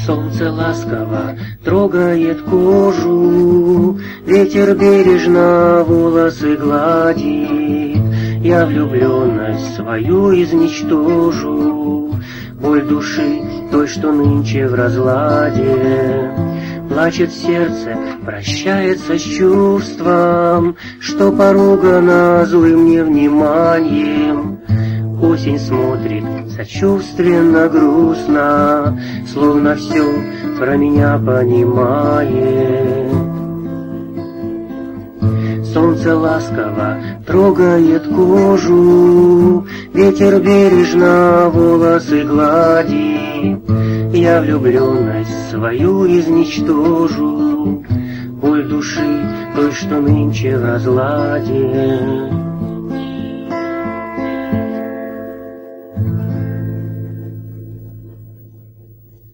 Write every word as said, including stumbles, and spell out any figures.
Солнце ласково трогает кожу, ветер бережно волосы гладит. Я влюбленность свою изничтожу, боль души той, что нынче в разладе. Плачет сердце, прощается с чувством, что поругано злым невниманием. Осень смотрит сочувственно, грустно, словно все про меня понимает. Солнце ласково трогает кожу, ветер бережно волосы гладит. Я влюбленность свою изничтожу, боль души той, что нынче в разладе.